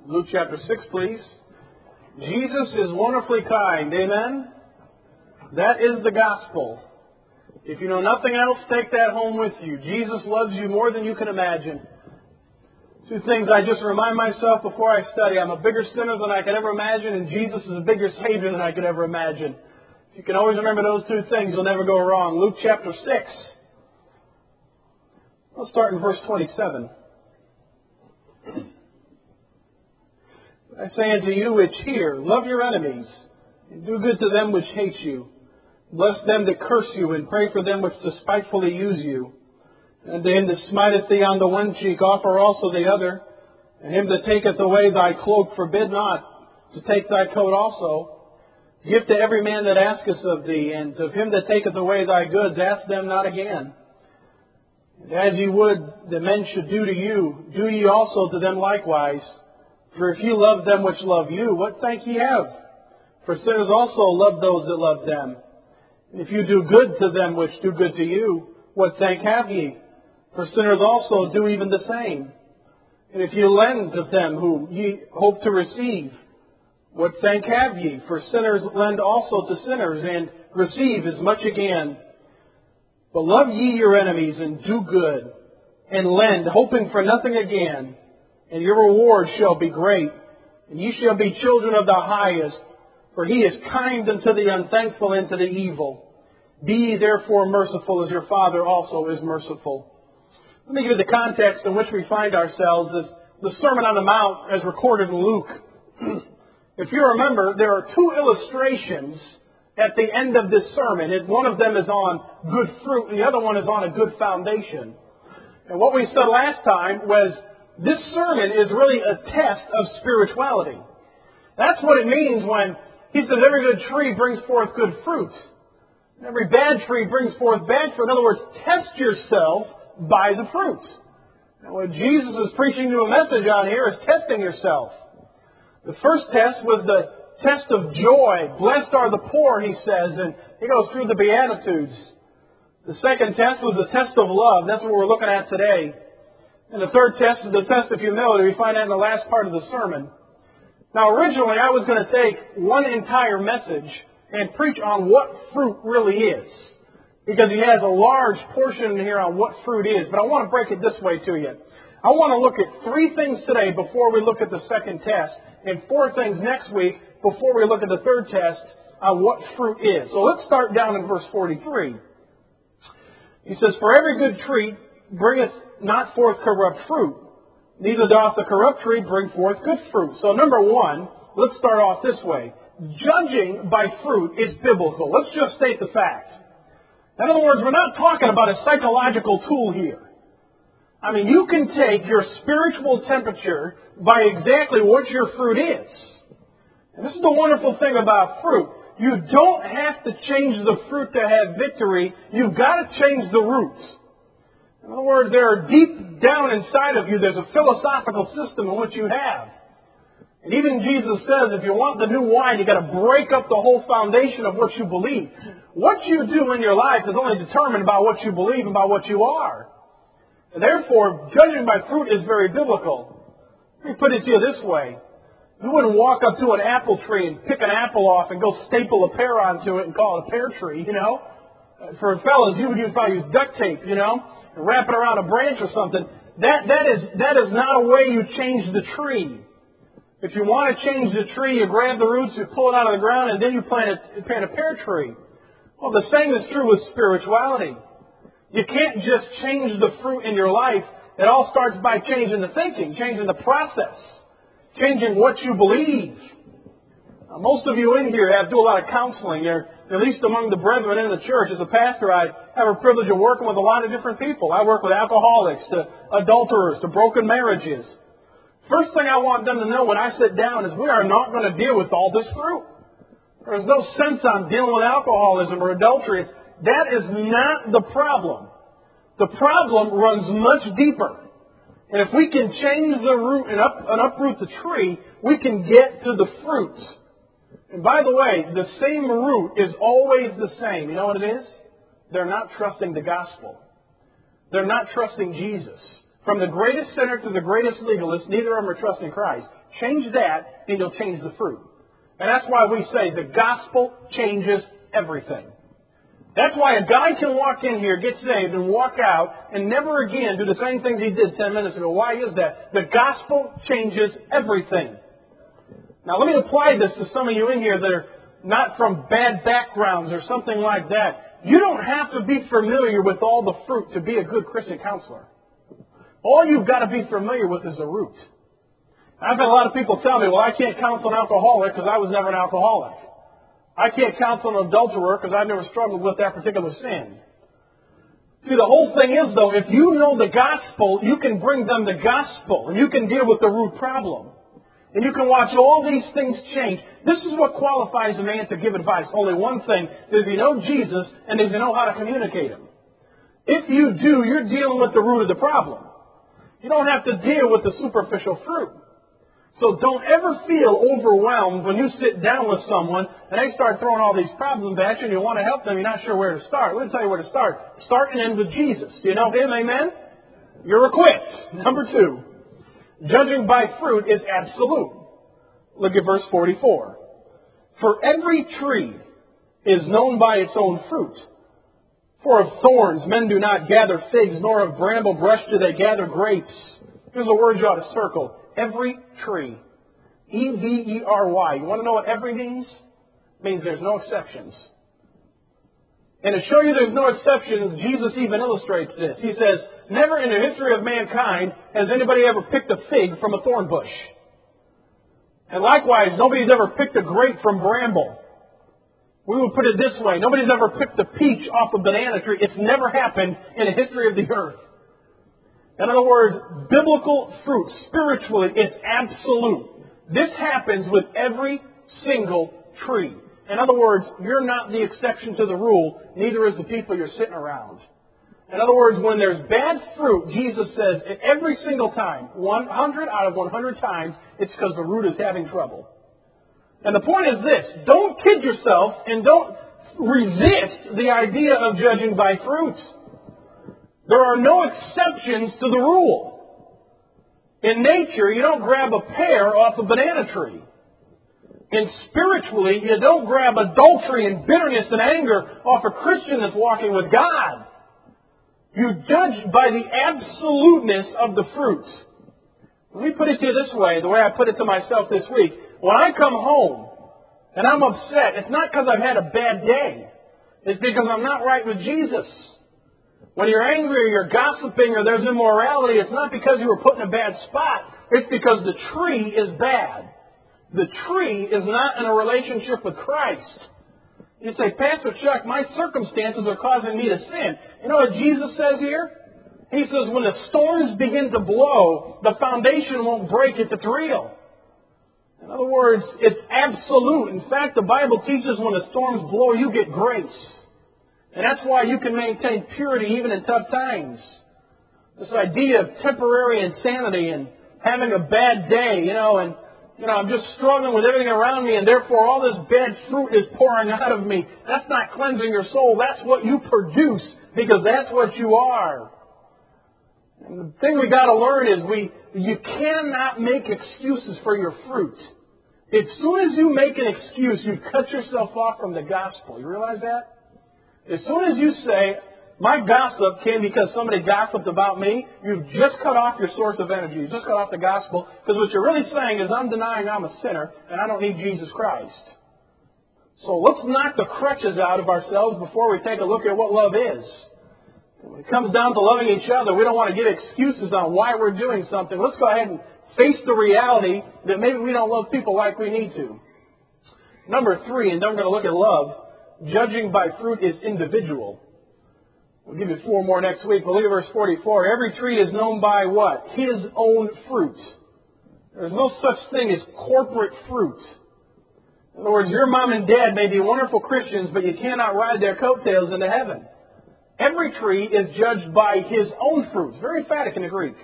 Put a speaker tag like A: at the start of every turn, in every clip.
A: Luke chapter 6, please. Jesus is wonderfully kind. Amen? That is the gospel. If you know nothing else, take that home with you. Jesus loves you more than you can imagine. Two things I just remind myself before I study. I'm a bigger sinner than I could ever imagine, and Jesus is a bigger Savior than I could ever imagine. If you can always remember those two things, you'll never go wrong. Luke chapter 6. Let's start in verse 27. I say unto you which hear, love your enemies, and do good to them which hate you. Bless them that curse you, and pray for them which despitefully use you. And to him that smiteth thee on the one cheek, offer also the other. And him that taketh away thy cloak, forbid not to take thy coat also. Give to every man that asketh of thee, and of him that taketh away thy goods, ask them not again. And as ye would that men should do to you, do ye also to them likewise. For if you love them which love you, what thank ye have? For sinners also love those that love them. And if you do good to them which do good to you, what thank have ye? For sinners also do even the same. And if you lend of them whom ye hope to receive, what thank have ye? For sinners lend also to sinners, and receive as much again. But love ye your enemies, and do good, and lend, hoping for nothing again. And your reward shall be great, and ye shall be children of the highest, for he is kind unto the unthankful and to the evil. Be ye therefore merciful, as your Father also is merciful. Let me give you the context in which we find ourselves. The Sermon on the Mount, as recorded in Luke. If you remember, there are two illustrations at the end of this sermon. And one of them is on good fruit, and the other one is on a good foundation. And what we said last time was this sermon is really a test of spirituality. That's what it means when he says every good tree brings forth good fruit. Every bad tree brings forth bad fruit. In other words, test yourself by the fruit. And what Jesus is preaching to a message on here is testing yourself. The first test was the test of joy. Blessed are the poor, he says, and he goes through the Beatitudes. The second test was the test of love. That's what we're looking at today. And the third test is the test of humility. We find that in the last part of the sermon. Now, originally, I was going to take one entire message and preach on what fruit really is, because he has a large portion in here on what fruit is. But I want to break it this way to you. I want to look at three things today before we look at the second test, and four things next week before we look at the third test on what fruit is. So let's start down in verse 43. He says, For every good tree bringeth not forth corrupt fruit, neither doth the corrupt tree bring forth good fruit. So number one, let's start off this way. Judging by fruit is biblical. Let's just state the fact. In other words, we're not talking about a psychological tool here. I mean, you can take your spiritual temperature by exactly what your fruit is. And this is the wonderful thing about fruit. You don't have to change the fruit to have victory. You've got to change the roots. In other words, there are deep down inside of you, there's a philosophical system in which you have. And even Jesus says, if you want the new wine, you've got to break up the whole foundation of what you believe. What you do in your life is only determined by what you believe and by what you are. And therefore, judging by fruit is very biblical. Let me put it to you this way. You wouldn't walk up to an apple tree and pick an apple off and go staple a pear onto it and call it a pear tree, you know. For fellas, you would probably use duct tape, you know, and wrap it around a branch or something. That is not a way you change the tree. If you want to change the tree, you grab the roots, you pull it out of the ground, and then you plant a pear tree. Well, the same is true with spirituality. You can't just change the fruit in your life. It all starts by changing the thinking, changing the process, changing what you believe. Now, most of you in here do a lot of counseling. You're, at least among the brethren in the church. As a pastor, I have a privilege of working with a lot of different people. I work with alcoholics, to adulterers, to broken marriages. First thing I want them to know when I sit down is we are not going to deal with all this fruit. There's no sense on dealing with alcoholism or adultery. That is not the problem. The problem runs much deeper. And if we can change the root and uproot the tree, we can get to the fruits. And by the way, the same root is always the same. You know what it is? They're not trusting the gospel. They're not trusting Jesus. From the greatest sinner to the greatest legalist, neither of them are trusting Christ. Change that, and you'll change the fruit. And that's why we say the gospel changes everything. That's why a guy can walk in here, get saved, and walk out, and never again do the same things he did 10 minutes ago. Why is that? The gospel changes everything. Now let me apply this to some of you in here that are not from bad backgrounds or something like that. You don't have to be familiar with all the fruit to be a good Christian counselor. All you've got to be familiar with is the root. I've had a lot of people tell me, well, I can't counsel an alcoholic because I was never an alcoholic. I can't counsel an adulterer because I've never struggled with that particular sin. See, the whole thing is, though, if you know the gospel, you can bring them the gospel, and you can deal with the root problem. And you can watch all these things change. This is what qualifies a man to give advice. Only one thing. Does he know Jesus, and does he know how to communicate him? If you do, you're dealing with the root of the problem. You don't have to deal with the superficial fruit. So don't ever feel overwhelmed when you sit down with someone and they start throwing all these problems at you and you want to help them, you're not sure where to start. Let me tell you where to start. Start and end with Jesus. Do you know Him? Amen? You're equipped. Number 2, judging by fruit is absolute. Look at verse 44. For every tree is known by its own fruit. For of thorns men do not gather figs, nor of bramble brush do they gather grapes. Here's a word you ought to circle. Every tree. E-V-E-R-Y. You want to know what every means? It means there's no exceptions. And to show you there's no exceptions, Jesus even illustrates this. He says, never in the history of mankind has anybody ever picked a fig from a thorn bush. And likewise, nobody's ever picked a grape from bramble. We would put it this way. Nobody's ever picked a peach off a banana tree. It's never happened in the history of the earth. In other words, biblical fruit, spiritually, it's absolute. This happens with every single tree. In other words, you're not the exception to the rule, neither is the people you're sitting around. In other words, when there's bad fruit, Jesus says every single time, 100 out of 100 times, it's because the root is having trouble. And the point is this, don't kid yourself and don't resist the idea of judging by fruit. There are no exceptions to the rule. In nature, you don't grab a pear off a banana tree. And spiritually, you don't grab adultery and bitterness and anger off a Christian that's walking with God. You judge by the absoluteness of the fruit. Let me put it to you this way, the way I put it to myself this week. When I come home and I'm upset, it's not because I've had a bad day. It's because I'm not right with Jesus. When you're angry or you're gossiping or there's immorality, it's not because you were put in a bad spot. It's because the tree is bad. The tree is not in a relationship with Christ. You say, Pastor Chuck, my circumstances are causing me to sin. You know what Jesus says here? He says, when the storms begin to blow, the foundation won't break if it's real. In other words, it's absolute. In fact, the Bible teaches when the storms blow, you get grace. And that's why you can maintain purity even in tough times. This idea of temporary insanity and having a bad day, and I'm just struggling with everything around me and therefore all this bad fruit is pouring out of me. That's not cleansing your soul. That's what you produce because that's what you are. And the thing we got to learn is you cannot make excuses for your fruit. As soon as you make an excuse, you've cut yourself off from the gospel. You realize that? As soon as you say, my gossip came because somebody gossiped about me, you've just cut off your source of energy. You've just cut off the gospel. Because what you're really saying is, I'm denying I'm a sinner and I don't need Jesus Christ. So let's knock the crutches out of ourselves before we take a look at what love is. When it comes down to loving each other, we don't want to give excuses on why we're doing something. Let's go ahead and face the reality that maybe we don't love people like we need to. Number 3, and then we're going to look at love. Judging by fruit is individual. We'll give you 4 more next week. But look at verse 44. Every tree is known by what? His own fruit. There's no such thing as corporate fruit. In other words, your mom and dad may be wonderful Christians, but you cannot ride their coattails into heaven. Every tree is judged by his own fruit. Very emphatic in the Greek.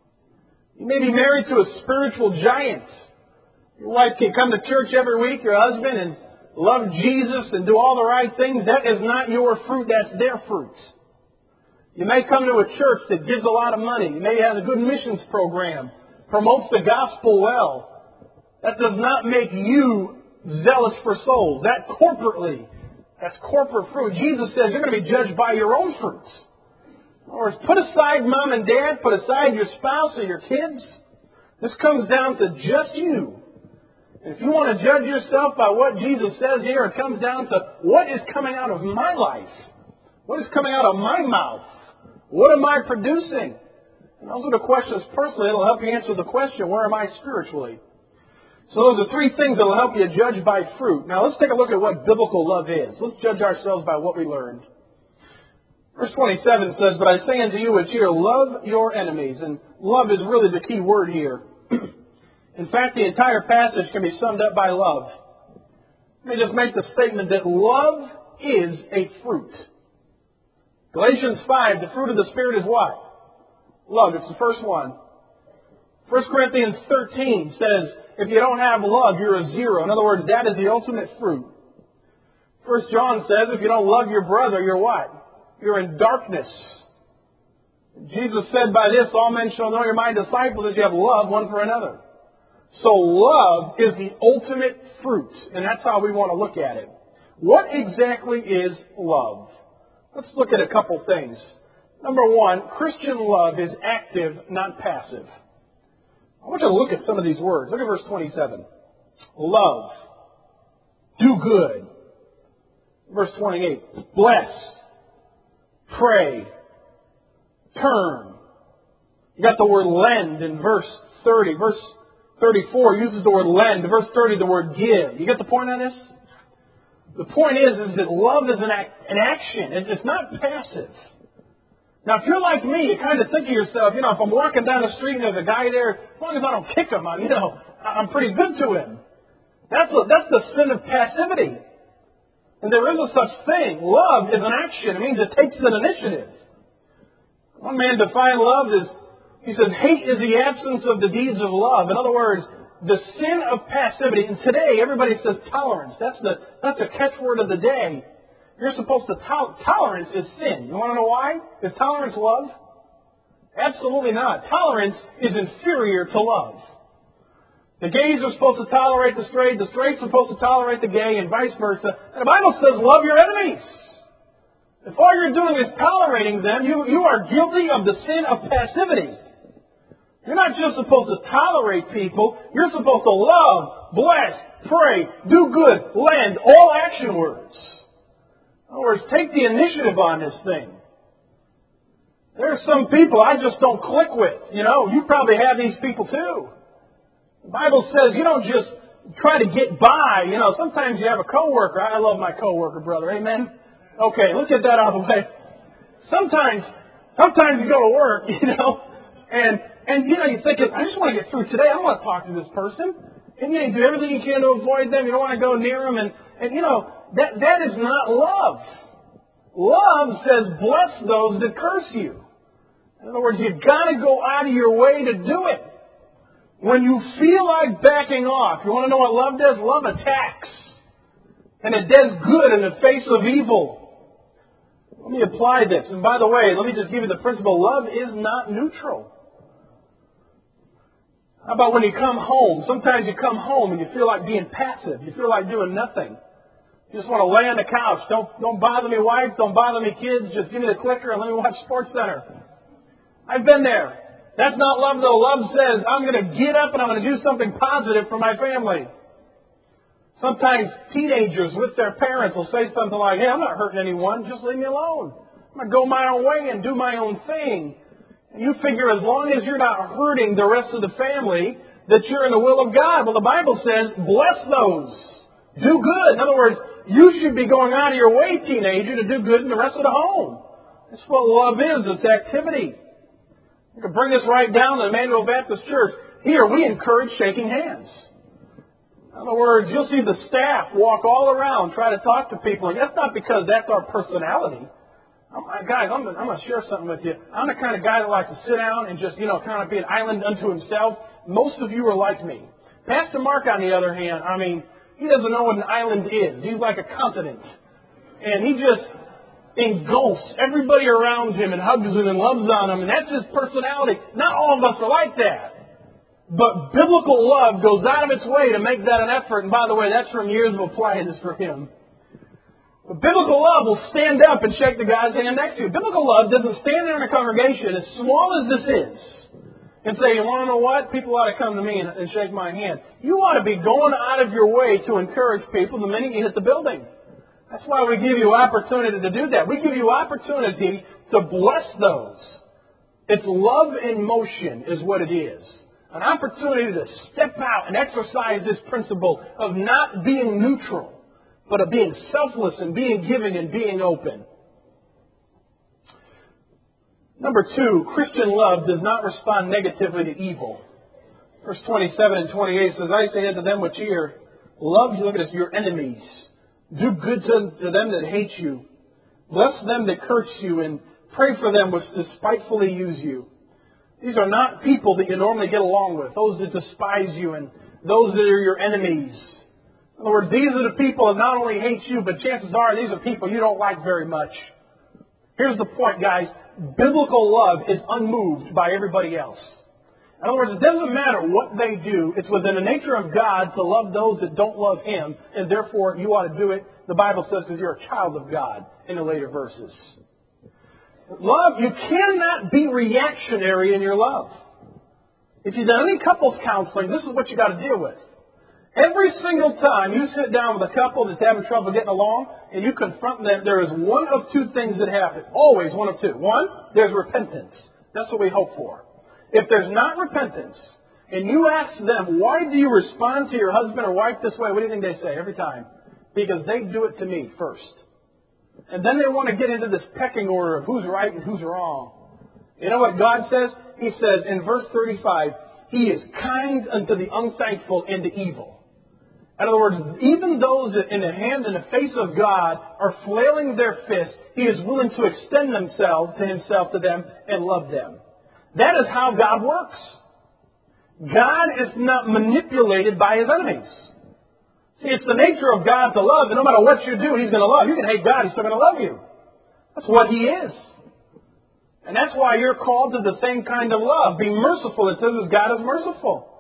A: You may be married to a spiritual giant. Your wife can come to church every week, your husband, and love Jesus and do all the right things. That is not your fruit, that's their fruit. You may come to a church that gives a lot of money. You may have a good missions program, promotes the gospel well. That does not make you zealous for souls. That's corporate fruit. Jesus says you're going to be judged by your own fruits. In other words, put aside mom and dad, put aside your spouse or your kids. This comes down to just you. And if you want to judge yourself by what Jesus says here, it comes down to what is coming out of my life. What is coming out of my mouth? What am I producing? And those are the questions personally that will help you answer the question, where am I spiritually? So those are three things that will help you judge by fruit. Now let's take a look at what biblical love is. Let's judge ourselves by what we learned. Verse 27 says, "But I say unto you which hear, love your enemies." And love is really the key word here. In fact, the entire passage can be summed up by love. Let me just make the statement that love is a fruit. Galatians 5, the fruit of the Spirit is what? Love. It's the first one. 1 Corinthians 13 says, if you don't have love, you're a zero. In other words, that is the ultimate fruit. 1 John says, if you don't love your brother, you're what? You're in darkness. Jesus said, by this all men shall know you're my disciples, that you have love one for another. So love is the ultimate fruit, and that's how we want to look at it. What exactly is love? Let's look at a couple things. Number one, Christian love is active, not passive. I want you to look at some of these words. Look at verse 27. Love. Do good. Verse 28. Bless. Pray. Turn. You got the word lend in verse 30. Verse 34 uses the word lend. Verse 30, the word give. You get the point on this? The point is that love is an action. It's not passive. Now, if you're like me, you kind of think of yourself, if I'm walking down the street and there's a guy there, as long as I don't kick him, I'm pretty good to him. That's the sin of passivity. And there is a such thing. Love is an action. It means it takes an initiative. One man defined love as, he says, hate is the absence of the deeds of love. In other words, the sin of passivity. And today, everybody says tolerance. That's a catchword of the day. You're supposed to tolerance is sin. You want to know why? Is tolerance love? Absolutely not. Tolerance is inferior to love. The gays are supposed to tolerate the straight are supposed to tolerate the gay, and vice versa. And the Bible says, love your enemies. If all you're doing is tolerating them, you are guilty of the sin of passivity. You're not just supposed to tolerate people. You're supposed to love, bless, pray, do good, lend, all action words. In other words, take the initiative on this thing. There are some people I just don't click with. You probably have these people too. The Bible says you don't just try to get by. Sometimes you have a coworker. I love my coworker, brother. Amen? Okay, let's get that out of the way. Sometimes you go to work, and you think, I just want to get through today. I don't want to talk to this person. And you do everything you can to avoid them. You don't want to go near them. And that is not love. Love says, bless those that curse you. In other words, you've got to go out of your way to do it. When you feel like backing off, you want to know what love does? Love attacks. And it does good in the face of evil. Let me apply this. And by the way, let me just give you the principle. Love is not neutral. How about when you come home? Sometimes you come home and you feel like being passive. You feel like doing nothing. You just want to lay on the couch. Don't bother me, wife. Don't bother me, kids. Just give me the clicker and let me watch SportsCenter. I've been there. That's not love, though. Love says, I'm going to get up and I'm going to do something positive for my family. Sometimes teenagers with their parents will say something like, hey, I'm not hurting anyone. Just leave me alone. I'm going to go my own way and do my own thing. And you figure as long as you're not hurting the rest of the family, that you're in the will of God. Well, the Bible says, bless those. Do good. In other words, you should be going out of your way, teenager, to do good in the rest of the home. That's what love is. It's activity. You can bring this right down to Emmanuel Baptist Church. Here, we encourage shaking hands. In other words, you'll see the staff walk all around, try to talk to people. And that's not because that's our personality. Guys, I'm going to share something with you. I'm the kind of guy that likes to sit down and just, kind of be an island unto himself. Most of you are like me. Pastor Mark, on the other hand, he doesn't know what an island is. He's like a continent. And he just, engulfs everybody around him and hugs them and loves on them, and that's his personality. Not all of us are like that. But biblical love goes out of its way to make that an effort, and by the way, that's from years of applying this for him. But biblical love will stand up and shake the guy's hand next to you. Biblical love doesn't stand there in a congregation, as small as this is, and say, you want to know what? People ought to come to me and shake my hand. You ought to be going out of your way to encourage people the minute you hit the building. That's why we give you opportunity to do that. We give you opportunity to bless those. It's love in motion is what it is. An opportunity to step out and exercise this principle of not being neutral, but of being selfless and being giving and being open. Number 2, Christian love does not respond negatively to evil. Verse 27 and 28 says, I say unto them which hear, love, look at this, your enemies. Do good to them that hate you. Bless them that curse you, and pray for them which despitefully use you. These are not people that you normally get along with, those that despise you and those that are your enemies. In other words, these are the people that not only hate you, but chances are these are people you don't like very much. Here's the point, guys. Biblical love is unmoved by everybody else. In other words, it doesn't matter what they do. It's within the nature of God to love those that don't love Him, and therefore you ought to do it, the Bible says, because you're a child of God in the later verses. Love, you cannot be reactionary in your love. If you've done any couples counseling, this is what you got to deal with. Every single time you sit down with a couple that's having trouble getting along and you confront them, there is one of two things that happen. Always one of two. One, there's repentance. That's what we hope for. If there's not repentance, and you ask them, why do you respond to your husband or wife this way? What do you think they say every time? Because they do it to me first. And then they want to get into this pecking order of who's right and who's wrong. You know what God says? He says in verse 35, He is kind unto the unthankful and the evil. In other words, even those that in the face of God are flailing their fists, He is willing to extend Himself to them and love them. That is how God works. God is not manipulated by His enemies. See, it's the nature of God to love, and no matter what you do, He's going to love. You can hate God, He's still going to love you. That's what He is. And that's why you're called to the same kind of love. Be merciful, it says, as God is merciful.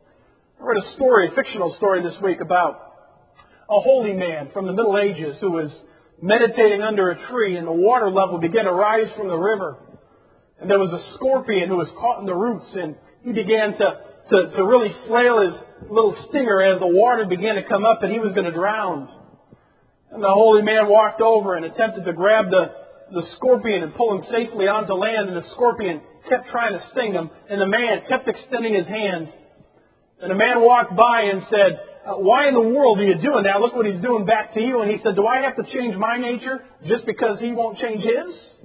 A: I read a fictional story this week about a holy man from the Middle Ages who was meditating under a tree, and the water level began to rise from the river. And there was a scorpion who was caught in the roots, and he began to really flail his little stinger as the water began to come up, and he was going to drown. And the holy man walked over and attempted to grab the scorpion and pull him safely onto land, and the scorpion kept trying to sting him, and the man kept extending his hand. And the man walked by and said, why in the world are you doing that? Look what he's doing back to you. And he said, do I have to change my nature just because he won't change his?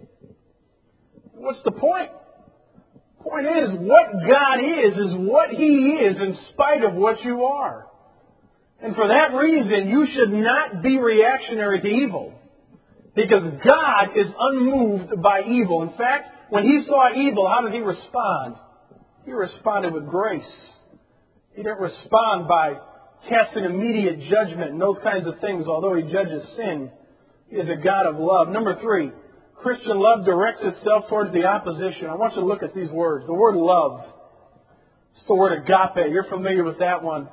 A: What's the point? The point is, what God is what He is in spite of what you are. And for that reason, you should not be reactionary to evil. Because God is unmoved by evil. In fact, when He saw evil, how did He respond? He responded with grace. He didn't respond by casting immediate judgment and those kinds of things, although He judges sin. He is a God of love. Number 3, Christian love directs itself towards the opposition. I want you to look at these words. The word love. It's the word agape. You're familiar with that one.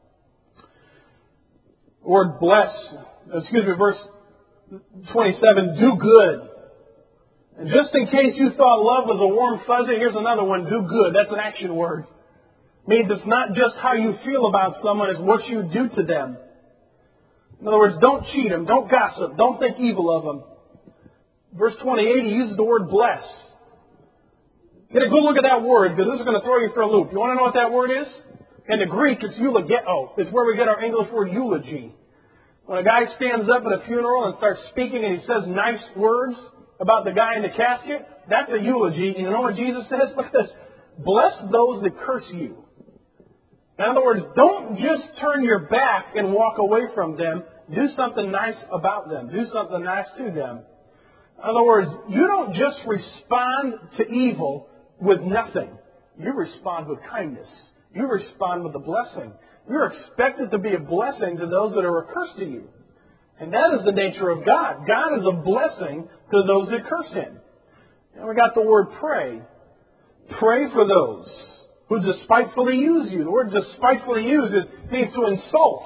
A: The word bless. Verse 27, do good. And just in case you thought love was a warm fuzzy, here's another one, do good. That's an action word. Means it's not just how you feel about someone, it's what you do to them. In other words, don't cheat them, don't gossip, don't think evil of them. Verse 28, he uses the word bless. Get a good look at that word, because this is going to throw you for a loop. You want to know what that word is? In the Greek, it's eulogeo. It's where we get our English word eulogy. When a guy stands up at a funeral and starts speaking and he says nice words about the guy in the casket, that's a eulogy. And you know what Jesus says? Look at this. Bless those that curse you. In other words, don't just turn your back and walk away from them. Do something nice about them. Do something nice to them. In other words, you don't just respond to evil with nothing. You respond with kindness. You respond with a blessing. You're expected to be a blessing to those that are a curse to you. And that is the nature of God. God is a blessing to those that curse Him. And we got the word pray. Pray for those who despitefully use you. The word despitefully use, it means to insult.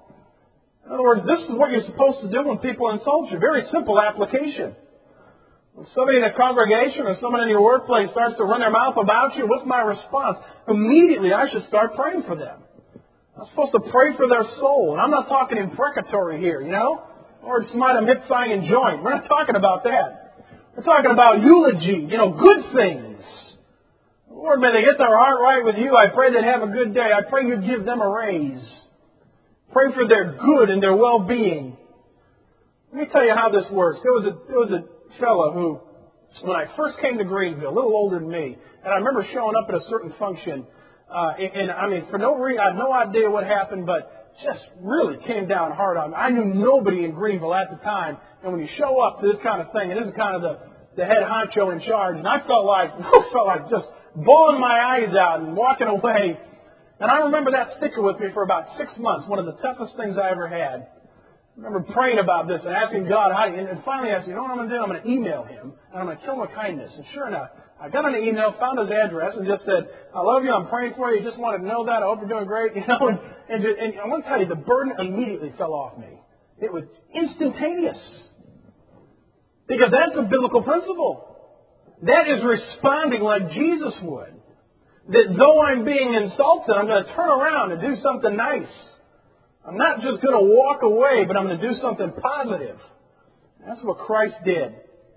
A: In other words, this is what you're supposed to do when people insult you. Very simple application. When somebody in a congregation or someone in your workplace starts to run their mouth about you, what's my response? Immediately, I should start praying for them. I'm supposed to pray for their soul. And I'm not talking imprecatory here, or smite them hip, thigh, and joint. We're not talking about that. We're talking about eulogy, good things. Lord, may they get their heart right with you. I pray they'd have a good day. I pray you'd give them a raise. Pray for their good and their well-being. Let me tell you how this works. There was a fellow who, when I first came to Greenville, a little older than me, and I remember showing up at a certain function, for no reason, I had no idea what happened, but just really came down hard on me. I knew nobody in Greenville at the time, and when you show up to this kind of thing, and this is kind of the head honcho in charge, and I felt like just bawling my eyes out and walking away. And I remember that sticking with me for about 6 months, one of the toughest things I ever had. I remember praying about this and asking God how, and finally I said, what I'm going to do? I'm going to email him, and I'm going to kill him with kindness. And sure enough, I got an email, found his address, and just said, I love you, I'm praying for you, just wanted to know that, I hope you're doing great, and I want to tell you, the burden immediately fell off me. It was instantaneous. Because that's a biblical principle. That is responding like Jesus would. That though I'm being insulted, I'm going to turn around and do something nice. I'm not just going to walk away, but I'm going to do something positive. That's what Christ did.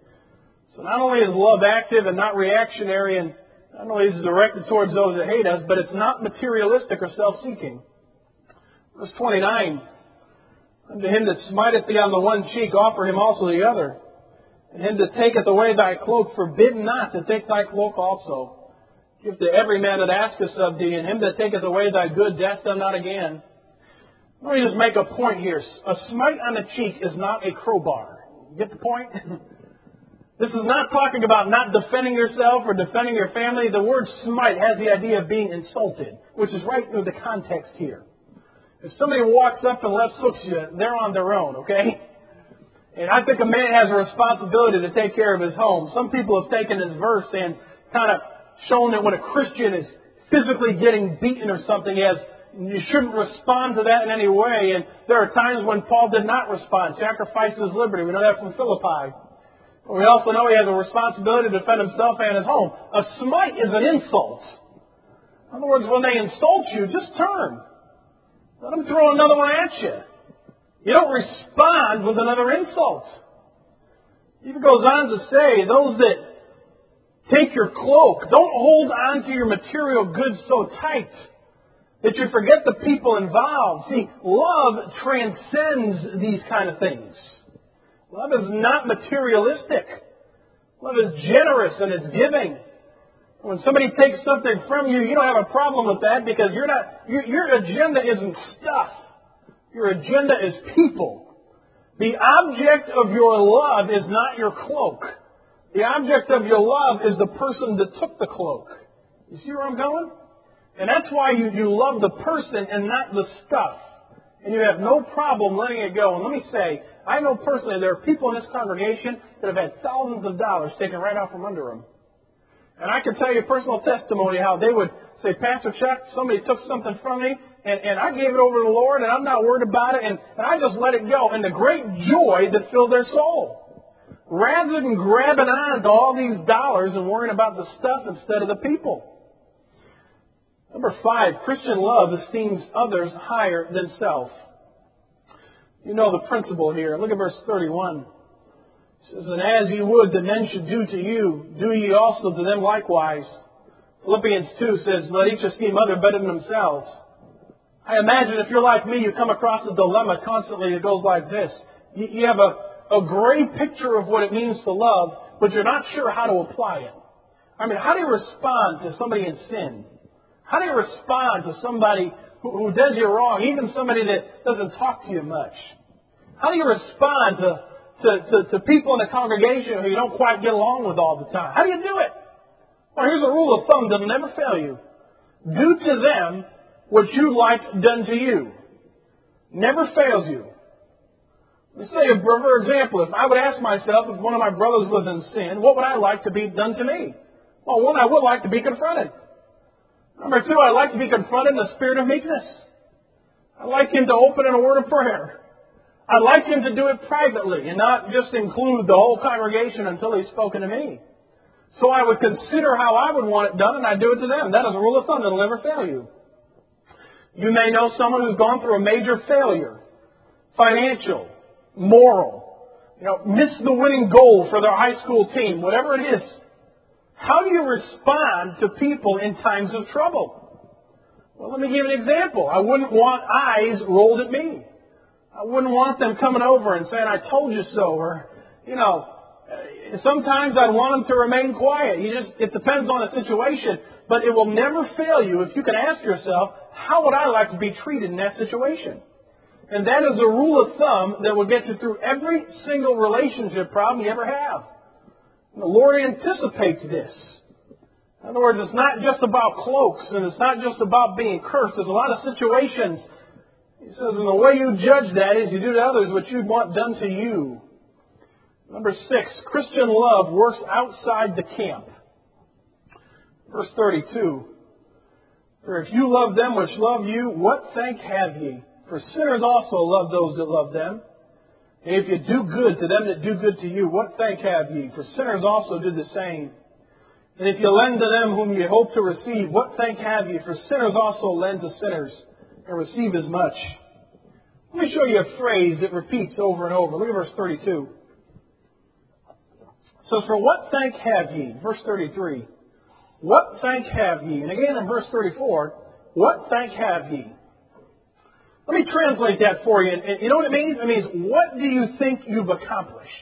A: So not only is love active and not reactionary, and not only is it directed towards those that hate us, but it's not materialistic or self-seeking. Verse 29, unto him that smiteth thee on the one cheek, offer him also the other. And him that taketh away thy cloak, forbid not to take thy cloak also. Give to every man that asketh of thee, and him that taketh away thy goods, ask them not again. Let me just make a point here. A smite on the cheek is not a crowbar. You get the point? This is not talking about not defending yourself or defending your family. The word smite has the idea of being insulted, which is right in the context here. If somebody walks up and left hooks you, they're on their own, okay? And I think a man has a responsibility to take care of his home. Some people have taken this verse and kind of shown that when a Christian is physically getting beaten or something, you shouldn't respond to that in any way. And there are times when Paul did not respond, sacrificed his liberty. We know that from Philippi. We also know he has a responsibility to defend himself and his home. A smite is an insult. In other words, when they insult you, just turn. Let them throw another one at you. You don't respond with another insult. He even goes on to say, those that take your cloak, don't hold on to your material goods so tight that you forget the people involved. See, love transcends these kind of things. Love is not materialistic. Love is generous and it's giving. When somebody takes something from you, you don't have a problem with that because your agenda isn't stuff. Your agenda is people. The object of your love is not your cloak. The object of your love is the person that took the cloak. You see where I'm going? And that's why you love the person and not the stuff. And you have no problem letting it go. And let me say, I know personally there are people in this congregation that have had thousands of dollars taken right out from under them. And I can tell you personal testimony how they would say, Pastor Chuck, somebody took something from me, and I gave it over to the Lord, and I'm not worried about it, and I just let it go. And the great joy that filled their soul. Rather than grabbing on to all these dollars and worrying about the stuff instead of the people. Number 5, Christian love esteems others higher than self. You know the principle here. Look at verse 31. It says, and as you would that men should do to you, do ye also to them likewise. Philippians 2 says, let each esteem other better than themselves. I imagine if you're like me, you come across a dilemma constantly that goes like this. You have a gray picture of what it means to love, but you're not sure how to apply it. I mean, how do you respond to somebody in sin? How do you respond to somebody who does you wrong, even somebody that doesn't talk to you much? How do you respond to people in the congregation who you don't quite get along with all the time? How do you do it? Well, here's a rule of thumb that'll never fail you. Do to them what you like done to you. Never fails you. Let's say, for example, if I would ask myself if one of my brothers was in sin, what would I like to be done to me? Well, one, I would like to be confronted. Number two, I'd like to be confronted in the spirit of meekness. I'd like him to open in a word of prayer. I'd like him to do it privately and not just include the whole congregation until he's spoken to me. So I would consider how I would want it done, and I'd do it to them. That is a rule of thumb. It'll never fail you. You may know someone who's gone through a major failure, financial, moral, missed the winning goal for their high school team, whatever it is. How do you respond to people in times of trouble? Well, let me give you an example. I wouldn't want eyes rolled at me. I wouldn't want them coming over and saying, I told you so, or, sometimes I'd want them to remain quiet. It depends on the situation, but it will never fail you if you can ask yourself, how would I like to be treated in that situation? And that is a rule of thumb that will get you through every single relationship problem you ever have. The Lord anticipates this. In other words, it's not just about cloaks, and it's not just about being cursed. There's a lot of situations. He says, and the way you judge that is you do to others what you'd want done to you. Number 6, Christian love works outside the camp. Verse 32. For if you love them which love you, what thank have ye? For sinners also love those that love them. And if you do good to them that do good to you, what thank have ye? For sinners also do the same. And if you lend to them whom ye hope to receive, what thank have ye? For sinners also lend to sinners and receive as much. Let me show you a phrase that repeats over and over. Look at verse 32. It says, for what thank have ye? Verse 33. What thank have ye? And again in verse 34, what thank have ye? Let me translate that for you. And you know what it means? It means, what do you think you've accomplished?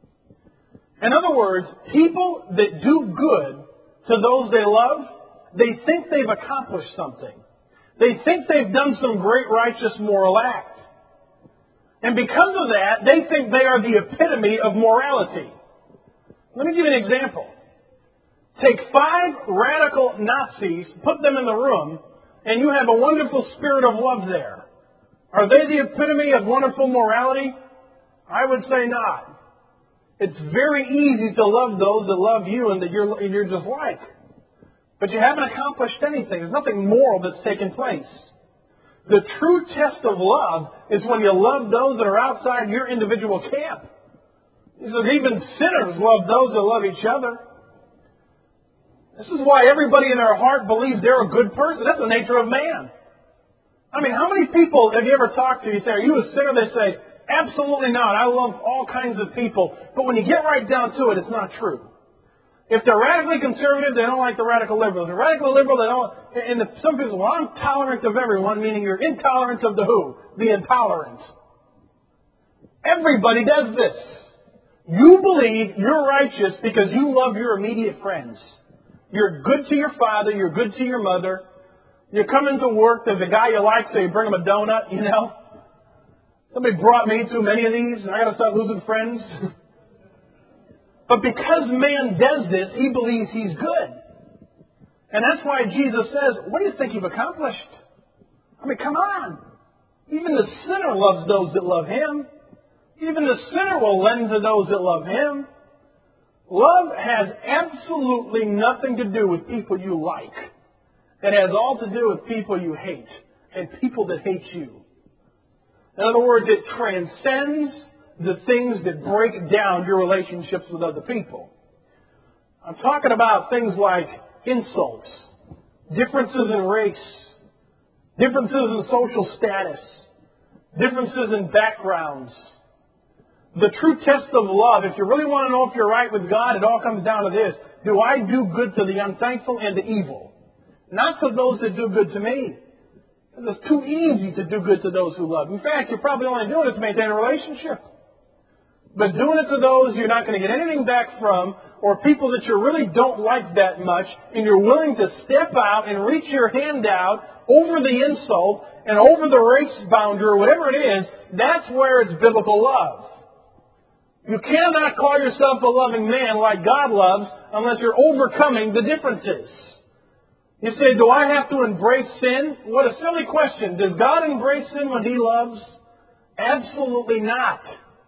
A: In other words, people that do good to those they love, they think they've accomplished something. They think they've done some great righteous moral act. And because of that, they think they are the epitome of morality. Let me give you an example. Take 5 radical Nazis, put them in the room, and you have a wonderful spirit of love there. Are they the epitome of wonderful morality? I would say not. It's very easy to love those that love you and that you're just like. But you haven't accomplished anything. There's nothing moral that's taken place. The true test of love is when you love those that are outside your individual camp. He says even sinners love those that love each other. This is why everybody in their heart believes they're a good person. That's the nature of man. I mean, how many people have you ever talked to? You say, are you a sinner? They say, absolutely not. I love all kinds of people. But when you get right down to it, it's not true. If they're radically conservative, they don't like the radical liberals. If they're radical liberal, they don't. And some people say, well, I'm tolerant of everyone, meaning you're intolerant of the who? The intolerant. Everybody does this. You believe you're righteous because you love your immediate friends. You're good to your father. You're good to your mother. You come into work, there's a guy you like, so you bring him a donut, Somebody brought me too many of these, and I got to start losing friends. But because man does this, he believes he's good. And that's why Jesus says, what do you think you've accomplished? I mean, come on. Even the sinner loves those that love him. Even the sinner will lend to those that love him. Love has absolutely nothing to do with people you like. It has all to do with people you hate and people that hate you. In other words, it transcends the things that break down your relationships with other people. I'm talking about things like insults, differences in race, differences in social status, differences in backgrounds. The true test of love, if you really want to know if you're right with God, it all comes down to this. Do I do good to the unthankful and the evil? Not to those that do good to me. It's too easy to do good to those who love. In fact, you're probably only doing it to maintain a relationship. But doing it to those you're not going to get anything back from, or people that you really don't like that much, and you're willing to step out and reach your hand out over the insult and over the race boundary or whatever it is, that's where it's biblical love. You cannot call yourself a loving man like God loves unless you're overcoming the differences. You say, do I have to embrace sin? What a silly question. Does God embrace sin when He loves? Absolutely not.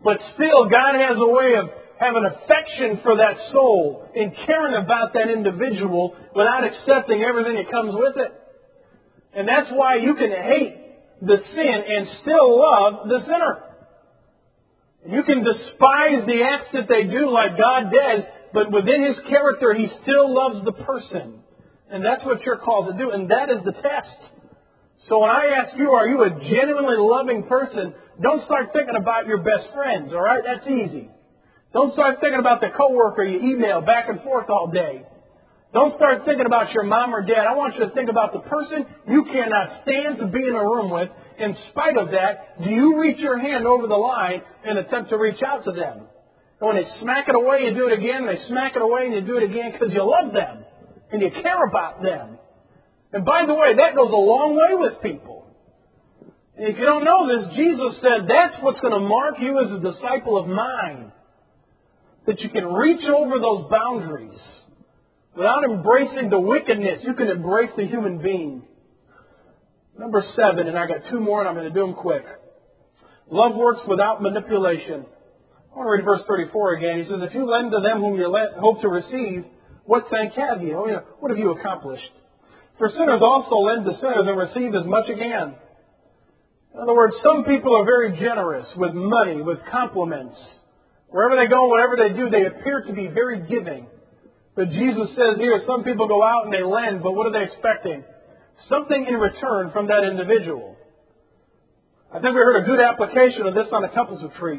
A: But still, God has a way of having affection for that soul and caring about that individual without accepting everything that comes with it. And that's why you can hate the sin and still love the sinner. You can despise the acts that they do like God does, but within His character, He still loves the person. And that's what you're called to do, and that is the test. So when I ask you, are you a genuinely loving person, don't start thinking about your best friends, all right? That's easy. Don't start thinking about the coworker you email back and forth all day. Don't start thinking about your mom or dad. I want you to think about the person you cannot stand to be in a room with. In spite of that, do you reach your hand over the line and attempt to reach out to them? And when they smack it away, you do it again. And they smack it away and you do it again because you love them and you care about them. And by the way, that goes a long way with people. And if you don't know this, Jesus said that's what's going to mark you as a disciple of mine. That you can reach over those boundaries. Without embracing the wickedness, you can embrace the human being. Number 7, and I got 2 more and I'm going to do them quick. Love works without manipulation. I want to read verse 34 again. He says, if you lend to them whom you hope to receive, what thank have you? What have you accomplished? For sinners also lend to sinners and receive as much again. In other words, some people are very generous with money, with compliments. Wherever they go, whatever they do, they appear to be very giving. But Jesus says here, some people go out and they lend, but what are they expecting? Something in return from that individual. I think we heard a good application of this on a couples retreat,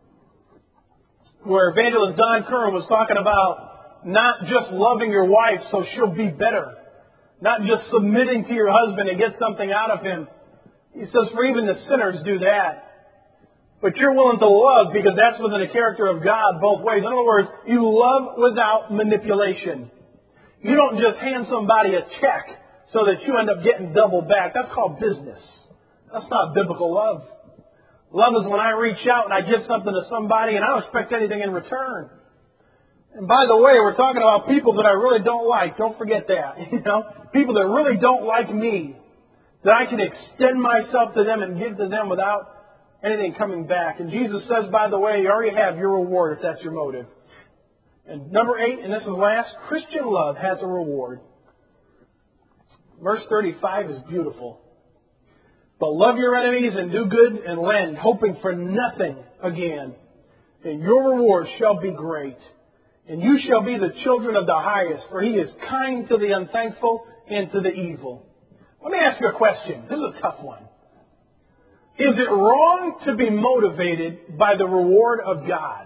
A: where evangelist Don Curran was talking about not just loving your wife so she'll be better, not just submitting to your husband and get something out of him. He says, for even the sinners do that. But you're willing to love because that's within the character of God both ways. In other words, you love without manipulation. You don't just hand somebody a check so that you end up getting double back. That's called business. That's not biblical love. Love is when I reach out and I give something to somebody and I don't expect anything in return. And by the way, we're talking about people that I really don't like. Don't forget that. People that really don't like me. That I can extend myself to them and give to them without anything coming back. And Jesus says, by the way, you already have your reward if that's your motive. And number 8, and this is last, Christian love has a reward. Verse 35 is beautiful. But love your enemies and do good and lend, hoping for nothing again. And your reward shall be great. And you shall be the children of the highest, for He is kind to the unthankful and to the evil. Let me ask you a question. This is a tough one. Is it wrong to be motivated by the reward of God?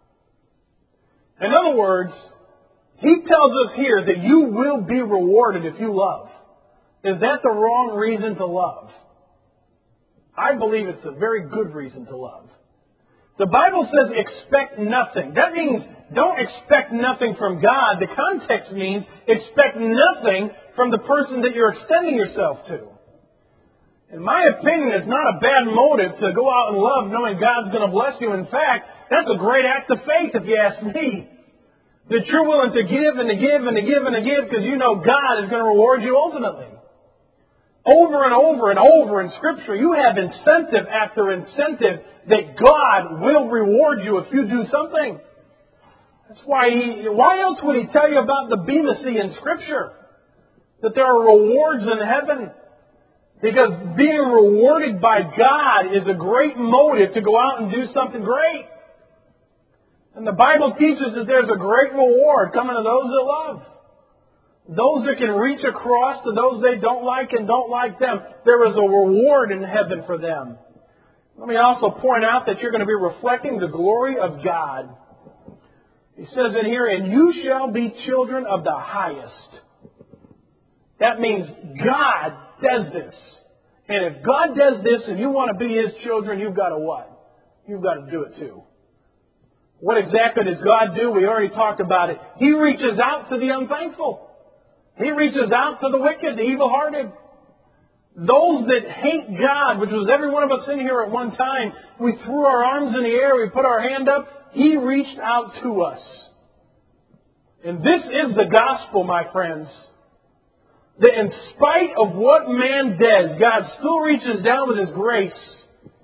A: In other words, He tells us here that you will be rewarded if you love. Is that the wrong reason to love? I believe it's a very good reason to love. The Bible says expect nothing. That means don't expect nothing from God. The context means expect nothing from the person that you're extending yourself to. In my opinion, it's not a bad motive to go out and love knowing God's going to bless you. In fact, that's a great act of faith if you ask me. That you're willing to give and to give and to give and to give because you know God is going to reward you ultimately. Over and over and over in Scripture, you have incentive after incentive that God will reward you if you do something. That's why else would He tell you about the Bema Sea in Scripture? That there are rewards in heaven. Because being rewarded by God is a great motive to go out and do something great. And the Bible teaches that there's a great reward coming to those that love. Those that can reach across to those they don't like and don't like them. There is a reward in heaven for them. Let me also point out that you're going to be reflecting the glory of God. He says in here, and you shall be children of the highest. That means God does this. And if God does this and you want to be His children, you've got to what? You've got to do it too. What exactly does God do? We already talked about it. He reaches out to the unthankful. He reaches out to the wicked, the evil-hearted. Those that hate God, which was every one of us in here at one time, we threw our arms in the air, we put our hand up. He reached out to us. And this is the gospel, my friends. That in spite of what man does, God still reaches down with His grace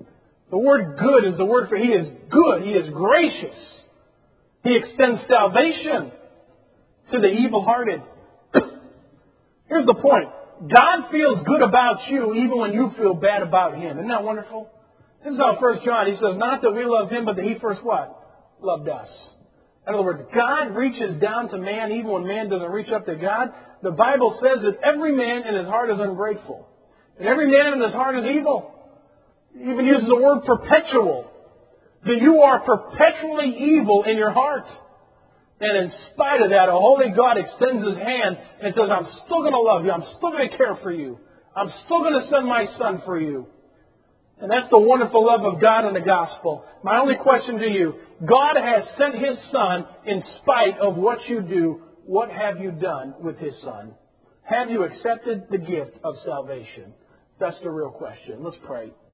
A: The word good is the word for He is good. He is gracious. He extends salvation to the evil-hearted. Here's the point. God feels good about you even when you feel bad about Him. Isn't that wonderful? This is how 1 John, he says, not that we loved Him, but that He first what? Loved us. In other words, God reaches down to man even when man doesn't reach up to God. The Bible says that every man in his heart is ungrateful. And every man in his heart is evil. It even uses the word perpetual. That you are perpetually evil in your heart. And in spite of that, a holy God extends His hand and says, I'm still going to love you. I'm still going to care for you. I'm still going to send my Son for you. And that's the wonderful love of God in the gospel. My only question to you, God has sent His Son in spite of what you do. What have you done with His Son? Have you accepted the gift of salvation? That's the real question. Let's pray.